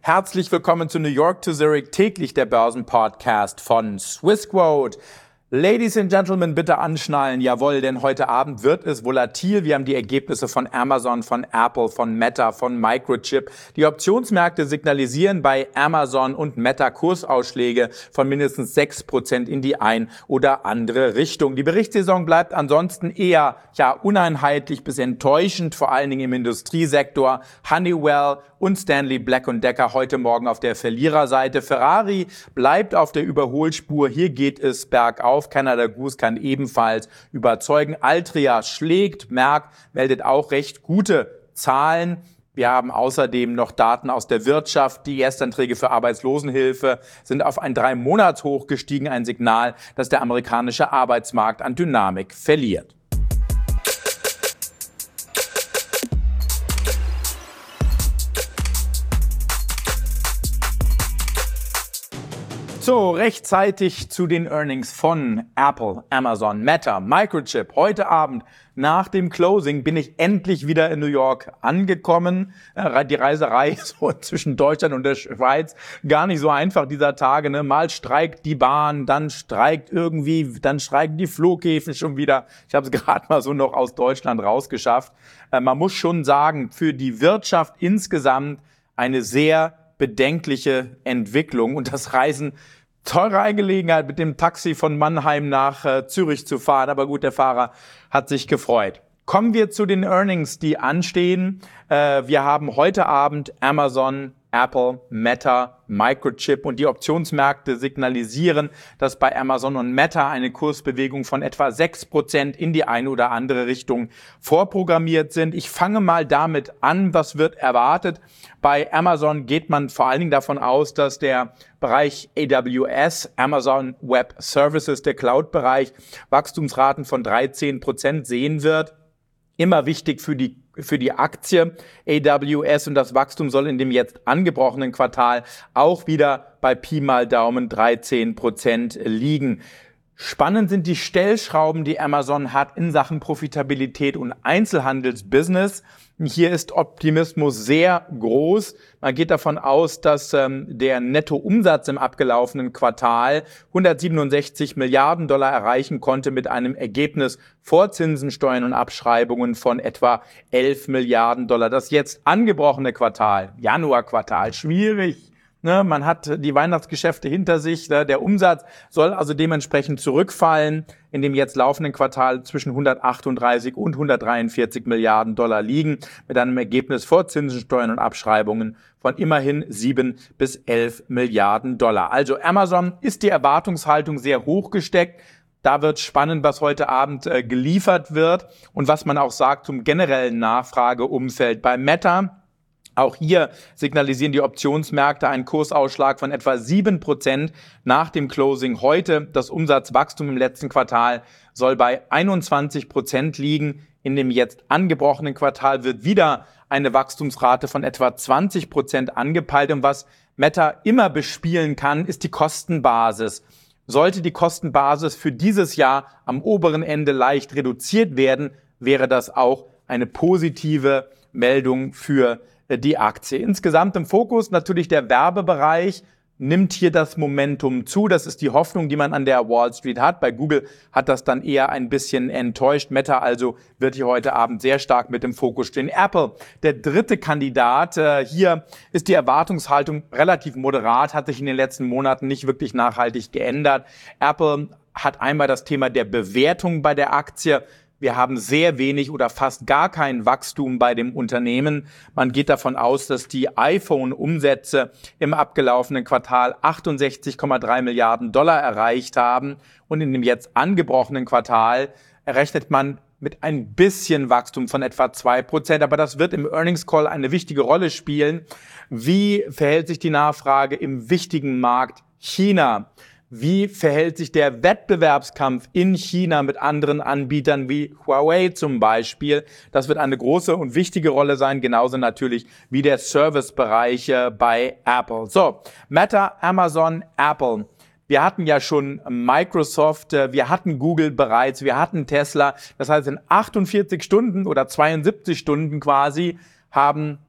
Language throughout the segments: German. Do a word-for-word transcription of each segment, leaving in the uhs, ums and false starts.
Herzlich willkommen zu New York to Zurich, täglich der Börsenpodcast von Swissquote. Ladies and Gentlemen, bitte anschnallen. Jawohl, denn heute Abend wird es volatil. Wir haben die Ergebnisse von Amazon, von Apple, von Meta, von Microchip. Die Optionsmärkte signalisieren bei Amazon und Meta Kursausschläge von mindestens sechs Prozent in die ein oder andere Richtung. Die Berichtssaison bleibt ansonsten eher ja uneinheitlich bis enttäuschend, vor allen Dingen im Industriesektor. Honeywell und Stanley Black and Decker heute Morgen auf der Verliererseite. Ferrari bleibt auf der Überholspur. Hier geht es bergauf. Canada Goose kann ebenfalls überzeugen. Altria schlägt. Merck meldet auch recht gute Zahlen. Wir haben außerdem noch Daten aus der Wirtschaft. Die Erstanträge für Arbeitslosenhilfe sind auf ein Drei-Monats-Hoch gestiegen. Ein Signal, dass der amerikanische Arbeitsmarkt an Dynamik verliert. So, rechtzeitig zu den Earnings von Apple, Amazon, Meta, Microchip. Heute Abend nach dem Closing bin ich endlich wieder in New York angekommen. Die Reiserei so zwischen Deutschland und der Schweiz gar nicht so einfach dieser Tage. Ne? Mal streikt die Bahn, dann streikt irgendwie, dann streiken die Flughäfen schon wieder. Ich habe es gerade mal so noch aus Deutschland rausgeschafft. Man muss schon sagen, für die Wirtschaft insgesamt eine sehr bedenkliche Entwicklung und das Reisen teure Angelegenheit, mit dem Taxi von Mannheim nach äh, Zürich zu fahren. Aber gut, der Fahrer hat sich gefreut. Kommen wir zu den Earnings, die anstehen. Äh, wir haben heute Abend Amazon, Apple, Meta, Microchip und die Optionsmärkte signalisieren, dass bei Amazon und Meta eine Kursbewegung von etwa sechs Prozent in die eine oder andere Richtung vorprogrammiert sind. Ich fange mal damit an, was wird erwartet. Bei Amazon geht man vor allen Dingen davon aus, dass der Bereich A W S, Amazon Web Services, der Cloud-Bereich, Wachstumsraten von dreizehn Prozent sehen wird. Immer wichtig für die für die Aktie A W S und das Wachstum soll in dem jetzt angebrochenen Quartal auch wieder bei Pi mal Daumen dreizehn Prozent liegen. Spannend sind die Stellschrauben, die Amazon hat in Sachen Profitabilität und Einzelhandelsbusiness. Hier ist Optimismus sehr groß. Man geht davon aus, dass ähm, der Nettoumsatz im abgelaufenen Quartal hundertsiebenundsechzig Milliarden Dollar erreichen konnte mit einem Ergebnis vor Zinsen, Steuern und Abschreibungen von etwa elf Milliarden Dollar. Das jetzt angebrochene Quartal, Januarquartal, schwierig. Ne, man hat die Weihnachtsgeschäfte hinter sich. Ne, der Umsatz soll also dementsprechend zurückfallen, in dem jetzt laufenden Quartal zwischen hundertachtunddreißig und hundertdreiundvierzig Milliarden Dollar liegen, mit einem Ergebnis vor Zinsen, Steuern und Abschreibungen von immerhin sieben bis elf Milliarden Dollar. Also Amazon ist die Erwartungshaltung sehr hoch gesteckt. Da wird spannend, was heute Abend äh, geliefert wird und was man auch sagt zum generellen Nachfrageumfeld bei Meta. Auch hier signalisieren die Optionsmärkte einen Kursausschlag von etwa sieben Prozent nach dem Closing heute. Das Umsatzwachstum im letzten Quartal soll bei einundzwanzig Prozent liegen. In dem jetzt angebrochenen Quartal wird wieder eine Wachstumsrate von etwa zwanzig Prozent angepeilt. Und was Meta immer bespielen kann, ist die Kostenbasis. Sollte die Kostenbasis für dieses Jahr am oberen Ende leicht reduziert werden, wäre das auch eine positive Meldung für die Aktie. Insgesamt im Fokus natürlich der Werbebereich, nimmt hier das Momentum zu. Das ist die Hoffnung, die man an der Wall Street hat. Bei Google hat das dann eher ein bisschen enttäuscht. Meta also wird hier heute Abend sehr stark mit im Fokus stehen. Apple, der dritte Kandidat. Hier ist die Erwartungshaltung relativ moderat, hat sich in den letzten Monaten nicht wirklich nachhaltig geändert. Apple hat einmal das Thema der Bewertung bei der Aktie. Wir haben sehr wenig oder fast gar kein Wachstum bei dem Unternehmen. Man geht davon aus, dass die iPhone-Umsätze im abgelaufenen Quartal achtundsechzig Komma drei Milliarden Dollar erreicht haben. Und in dem jetzt angebrochenen Quartal errechnet man mit ein bisschen Wachstum von etwa zwei Prozent. Aber das wird im Earnings Call eine wichtige Rolle spielen. Wie verhält sich die Nachfrage im wichtigen Markt China? Wie verhält sich der Wettbewerbskampf in China mit anderen Anbietern wie Huawei zum Beispiel? Das wird eine große und wichtige Rolle sein, genauso natürlich wie der Servicebereich bei Apple. So, Meta, Amazon, Apple. Wir hatten ja schon Microsoft, wir hatten Google bereits, wir hatten Tesla. Das heißt, in achtundvierzig Stunden oder zweiundsiebzig Stunden quasi haben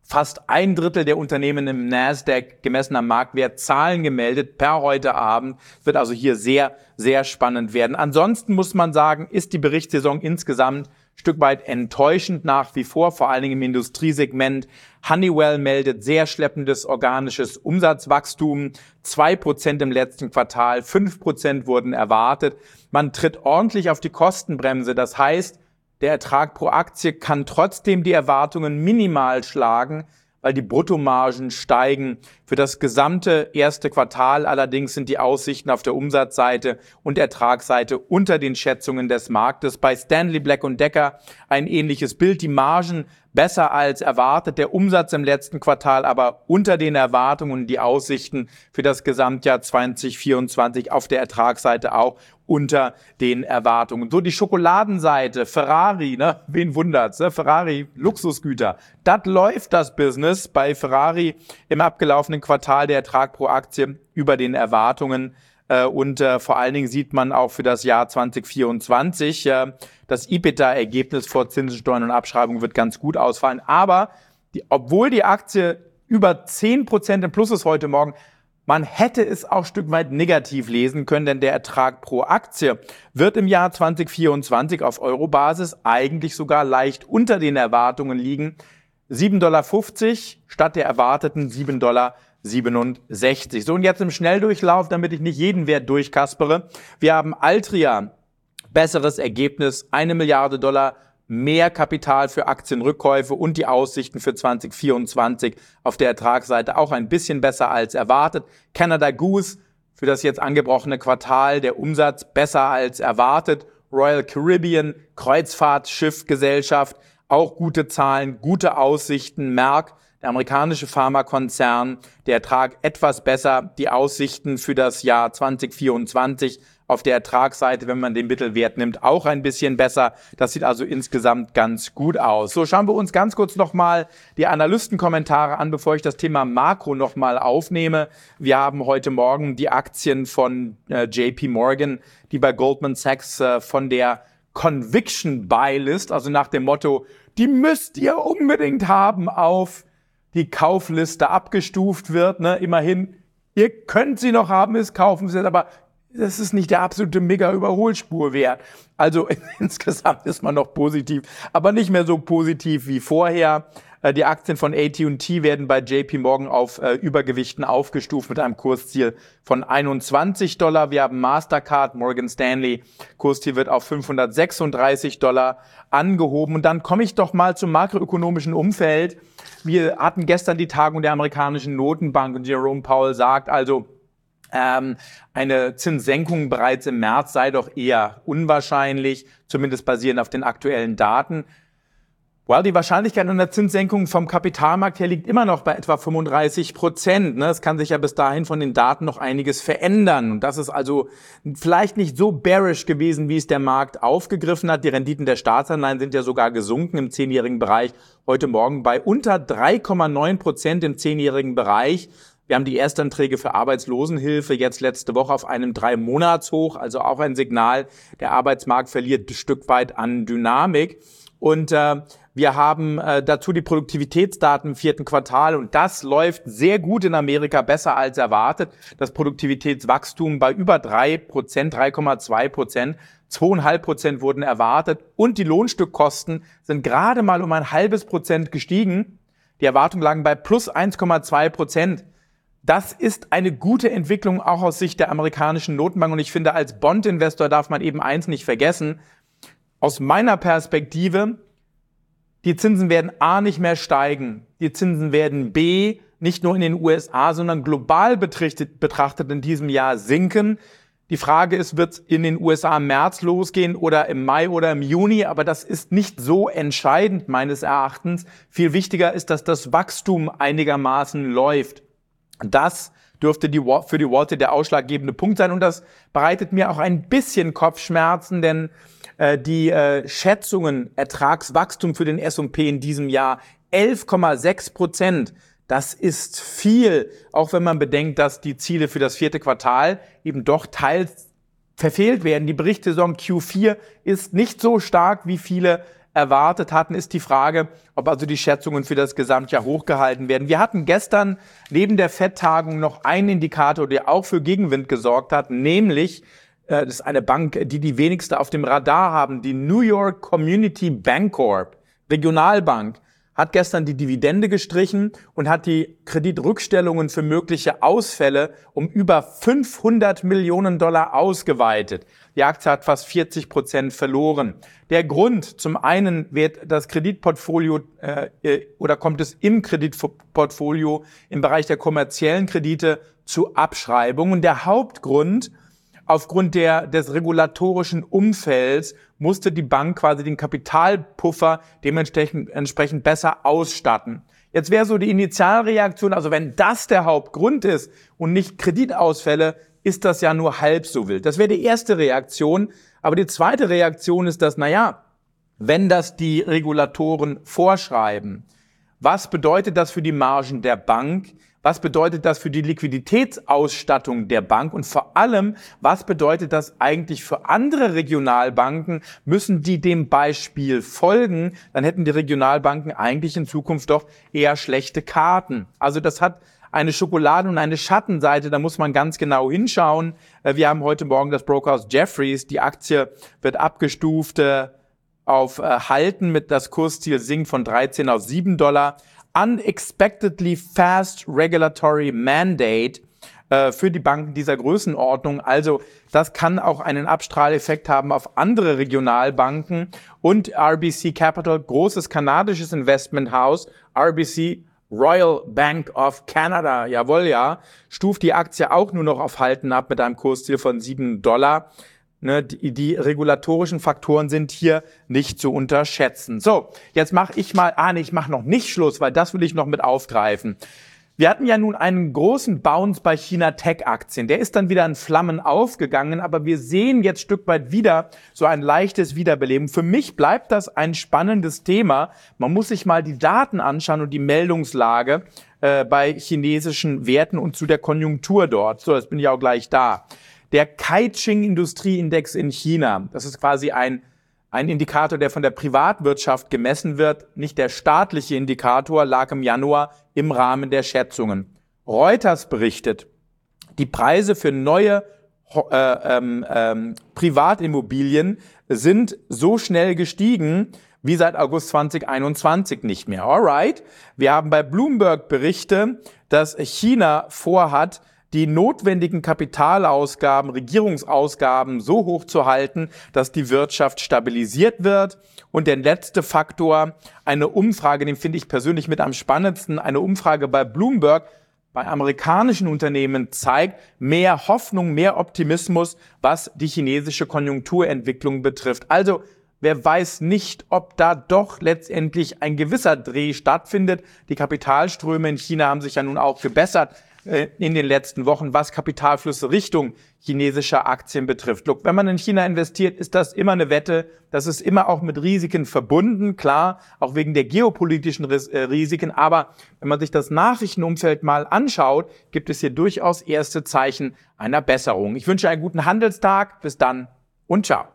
fast ein Drittel der Unternehmen im Nasdaq gemessen am Marktwert Zahlen gemeldet per heute Abend. Es wird also hier sehr, sehr spannend werden. Ansonsten muss man sagen, ist die Berichtssaison insgesamt ein Stück weit enttäuschend nach wie vor, vor allen Dingen im Industriesegment. Honeywell meldet sehr schleppendes organisches Umsatzwachstum, zwei Prozent im letzten Quartal, fünf Prozent wurden erwartet. Man tritt ordentlich auf die Kostenbremse, das heißt, der Ertrag pro Aktie kann trotzdem die Erwartungen minimal schlagen, weil die Bruttomargen steigen. Für das gesamte erste Quartal allerdings sind die Aussichten auf der Umsatzseite und Ertragsseite unter den Schätzungen des Marktes. Bei Stanley Black und Decker ein ähnliches Bild. Die Margen besser als erwartet, der Umsatz im letzten Quartal aber unter den Erwartungen und die Aussichten für das Gesamtjahr zwanzig vierundzwanzig auf der Ertragsseite auch unter den Erwartungen. So die Schokoladenseite, Ferrari, ne, wen wundert's, ne? Ferrari, Luxusgüter, das läuft das Business. Bei Ferrari im abgelaufenen Quartal der Ertrag pro Aktie über den Erwartungen. Und äh, vor allen Dingen sieht man auch für das Jahr zwanzig vierundzwanzig, äh, das EBITDA-Ergebnis vor Zinsen, Steuern und Abschreibungen wird ganz gut ausfallen. Aber die, obwohl die Aktie über zehn Prozent im Plus ist heute Morgen, man hätte es auch ein Stück weit negativ lesen können, denn der Ertrag pro Aktie wird im Jahr zwanzig vierundzwanzig auf Euro-Basis eigentlich sogar leicht unter den Erwartungen liegen. sieben Komma fünfzig Dollar statt der erwarteten sieben Komma siebenundsechzig. So, und jetzt im Schnelldurchlauf, damit ich nicht jeden Wert durchkaspere. Wir haben Altria, besseres Ergebnis, eine Milliarde Dollar mehr Kapital für Aktienrückkäufe und die Aussichten für zwanzig vierundzwanzig auf der Ertragsseite auch ein bisschen besser als erwartet. Canada Goose für das jetzt angebrochene Quartal, der Umsatz besser als erwartet. Royal Caribbean, Kreuzfahrtschiffgesellschaft, auch gute Zahlen, gute Aussichten. Merck, der amerikanische Pharmakonzern, der Ertrag etwas besser, die Aussichten für das Jahr zwanzig vierundzwanzig auf der Ertragsseite, wenn man den Mittelwert nimmt, auch ein bisschen besser. Das sieht also insgesamt ganz gut aus. So, schauen wir uns ganz kurz nochmal die Analystenkommentare an, bevor ich das Thema Makro nochmal aufnehme. Wir haben heute Morgen die Aktien von äh, J P Morgan, die bei Goldman Sachs äh, von der Conviction Buy List, also nach dem Motto, die müsst ihr unbedingt haben, auf die Kaufliste abgestuft wird. Ne? Immerhin, ihr könnt sie noch haben, ist kaufen sie, aber das ist nicht der absolute Mega-Überholspurwert. Also insgesamt ist man noch positiv, aber nicht mehr so positiv wie vorher. Die Aktien von A T und T werden bei J P Morgan auf äh, Übergewichten aufgestuft mit einem Kursziel von einundzwanzig Dollar. Wir haben Mastercard, Morgan Stanley, Kursziel wird auf fünfhundertsechsunddreißig Dollar angehoben. Und dann komme ich doch mal zum makroökonomischen Umfeld. Wir hatten gestern die Tagung der amerikanischen Notenbank und Jerome Powell sagt also, ähm, eine Zinssenkung bereits im März sei doch eher unwahrscheinlich, zumindest basierend auf den aktuellen Daten. Well, die Wahrscheinlichkeit einer Zinssenkung vom Kapitalmarkt her liegt immer noch bei etwa fünfunddreißig Prozent. Ne? Es kann sich ja bis dahin von den Daten noch einiges verändern. Und das ist also vielleicht nicht so bearish gewesen, wie es der Markt aufgegriffen hat. Die Renditen der Staatsanleihen sind ja sogar gesunken im zehnjährigen Bereich. Heute Morgen bei unter drei Komma neun Prozent im zehnjährigen Bereich. Wir haben die Erstanträge für Arbeitslosenhilfe jetzt letzte Woche auf einem Drei-Monats-Hoch. Also auch ein Signal, der Arbeitsmarkt verliert ein Stück weit an Dynamik. Und äh, wir haben äh, dazu die Produktivitätsdaten im vierten Quartal und das läuft sehr gut in Amerika, besser als erwartet. Das Produktivitätswachstum bei über drei Prozent, drei Komma zwei Prozent, zwei Komma fünf Prozent wurden erwartet und die Lohnstückkosten sind gerade mal um ein halbes Prozent gestiegen. Die Erwartungen lagen bei plus eins Komma zwei Prozent. Das ist eine gute Entwicklung auch aus Sicht der amerikanischen Notenbank und ich finde, als Bond-Investor darf man eben eins nicht vergessen. Aus meiner Perspektive, die Zinsen werden A nicht mehr steigen, die Zinsen werden B nicht nur in den U S A, sondern global betrachtet, betrachtet in diesem Jahr sinken. Die Frage ist, wird es in den U S A im März losgehen oder im Mai oder im Juni, aber das ist nicht so entscheidend meines Erachtens. Viel wichtiger ist, dass das Wachstum einigermaßen läuft. Das dürfte die, für die Wall Street der ausschlaggebende Punkt sein und das bereitet mir auch ein bisschen Kopfschmerzen, denn äh, die äh, Schätzungen, Ertragswachstum für den S und P in diesem Jahr elf Komma sechs Prozent. Das ist viel, auch wenn man bedenkt, dass die Ziele für das vierte Quartal eben doch teils verfehlt werden. Die Berichtssaison Q vier ist nicht so stark, wie viele erwartet hatten, ist die Frage, ob also die Schätzungen für das Gesamtjahr hochgehalten werden. Wir hatten gestern neben der Fed-Tagung noch einen Indikator, der auch für Gegenwind gesorgt hat, nämlich, äh, das ist eine Bank, die die wenigste auf dem Radar haben, die New York Community Bancorp, Regionalbank, hat gestern die Dividende gestrichen und hat die Kreditrückstellungen für mögliche Ausfälle um über fünfhundert Millionen Dollar ausgeweitet. Die Aktie hat fast vierzig Prozent verloren. Der Grund, zum einen wird das Kreditportfolio äh, oder kommt es im Kreditportfolio im Bereich der kommerziellen Kredite zu Abschreibungen. Der Hauptgrund: Aufgrund der, des regulatorischen Umfelds musste die Bank quasi den Kapitalpuffer dementsprechend entsprechend besser ausstatten. Jetzt wäre so die Initialreaktion, also wenn das der Hauptgrund ist und nicht Kreditausfälle, ist das ja nur halb so wild. Das wäre die erste Reaktion. Aber die zweite Reaktion ist, dass, naja, wenn das die Regulatoren vorschreiben, was bedeutet das für die Margen der Bank? Was bedeutet das für die Liquiditätsausstattung der Bank? Und vor allem, was bedeutet das eigentlich für andere Regionalbanken? Müssen die dem Beispiel folgen? Dann hätten die Regionalbanken eigentlich in Zukunft doch eher schlechte Karten. Also das hat eine Schokolade- und eine Schattenseite, da muss man ganz genau hinschauen. Wir haben heute Morgen das Brokerhaus Jefferies, die Aktie wird abgestuft auf Halten, mit das Kursziel sinkt von dreizehn auf sieben Dollar. Unexpectedly fast regulatory mandate äh, für die Banken dieser Größenordnung. Also das kann auch einen Abstrahleffekt haben auf andere Regionalbanken. Und R B C Capital, großes kanadisches Investmenthaus, R B C Royal Bank of Canada, jawohl ja, stuft die Aktie auch nur noch auf Halten ab mit einem Kursziel von sieben Dollar. Ne, die, die regulatorischen Faktoren sind hier nicht zu unterschätzen. So, jetzt mache ich mal, ah nee, ich mache noch nicht Schluss, weil das will ich noch mit aufgreifen. Wir hatten ja nun einen großen Bounce bei China-Tech-Aktien. Der ist dann wieder in Flammen aufgegangen, aber wir sehen jetzt Stück weit wieder so ein leichtes Wiederbeleben. Für mich bleibt das ein spannendes Thema. Man muss sich mal die Daten anschauen und die Meldungslage äh, bei chinesischen Werten und zu der Konjunktur dort. So, jetzt bin ich auch gleich da. Der Caixin-Industrieindex in China, das ist quasi ein, ein Indikator, der von der Privatwirtschaft gemessen wird. Nicht der staatliche Indikator, lag im Januar im Rahmen der Schätzungen. Reuters berichtet, die Preise für neue äh, ähm, ähm, Privatimmobilien sind so schnell gestiegen wie seit August zweitausendeinundzwanzig nicht mehr. Alright, wir haben bei Bloomberg Berichte, dass China vorhat, die notwendigen Kapitalausgaben, Regierungsausgaben so hoch zu halten, dass die Wirtschaft stabilisiert wird. Und der letzte Faktor, eine Umfrage, den finde ich persönlich mit am spannendsten, eine Umfrage bei Bloomberg, bei amerikanischen Unternehmen zeigt mehr Hoffnung, mehr Optimismus, was die chinesische Konjunkturentwicklung betrifft. Also wer weiß nicht, ob da doch letztendlich ein gewisser Dreh stattfindet. Die Kapitalströme in China haben sich ja nun auch gebessert in den letzten Wochen, was Kapitalflüsse Richtung chinesischer Aktien betrifft. Look, wenn man in China investiert, ist das immer eine Wette. Das ist immer auch mit Risiken verbunden, klar, auch wegen der geopolitischen Risiken. Aber wenn man sich das Nachrichtenumfeld mal anschaut, gibt es hier durchaus erste Zeichen einer Besserung. Ich wünsche einen guten Handelstag. Bis dann und ciao.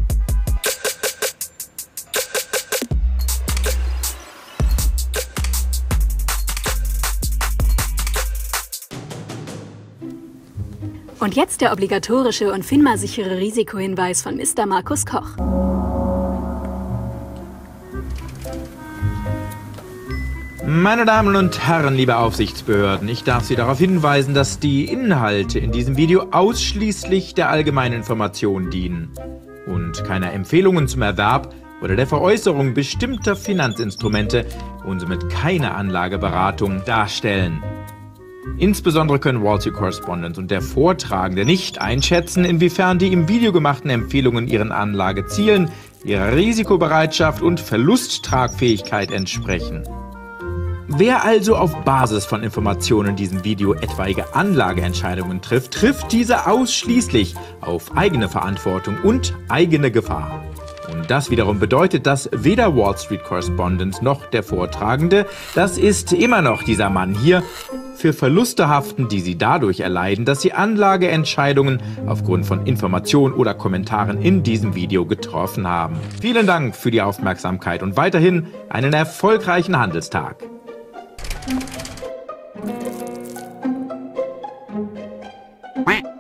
Und jetzt der obligatorische und FINMA-sichere Risikohinweis von Mister Markus Koch. Meine Damen und Herren, liebe Aufsichtsbehörden, ich darf Sie darauf hinweisen, dass die Inhalte in diesem Video ausschließlich der allgemeinen Information dienen und keine Empfehlungen zum Erwerb oder der Veräußerung bestimmter Finanzinstrumente und somit keine Anlageberatung darstellen. Insbesondere können Wall Street Correspondent und der Vortragende nicht einschätzen, inwiefern die im Video gemachten Empfehlungen ihren Anlagezielen, ihrer Risikobereitschaft und Verlusttragfähigkeit entsprechen. Wer also auf Basis von Informationen in diesem Video etwaige Anlageentscheidungen trifft, trifft diese ausschließlich auf eigene Verantwortung und eigene Gefahr. Und Und das wiederum bedeutet, dass weder Wall Street Correspondent noch der Vortragende, das ist immer noch dieser Mann hier, für Verluste haften, die sie dadurch erleiden, dass sie Anlageentscheidungen aufgrund von Informationen oder Kommentaren in diesem Video getroffen haben. Vielen Dank für die Aufmerksamkeit und weiterhin einen erfolgreichen Handelstag. Quack.